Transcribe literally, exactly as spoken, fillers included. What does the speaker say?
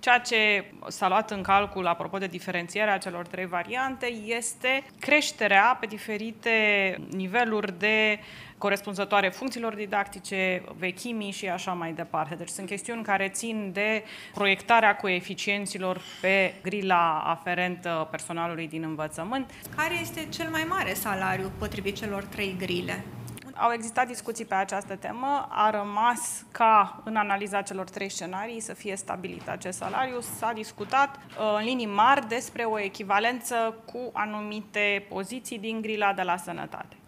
Ceea ce s-a luat în calcul, apropo de diferențierea celor trei variante, este creșterea pe diferite niveluri de corespunzătoare funcțiilor didactice, vechimii și așa mai departe. Deci sunt chestiuni care țin de proiectarea coeficienților pe grila aferentă personalului din învățământ. Care este cel mai mare salariu potrivit celor trei grile? Au existat discuții pe această temă, a rămas ca în analiza celor trei scenarii să fie stabilit acest salariu. S-a discutat în linii mari despre o echivalență cu anumite poziții din grila de la sănătate.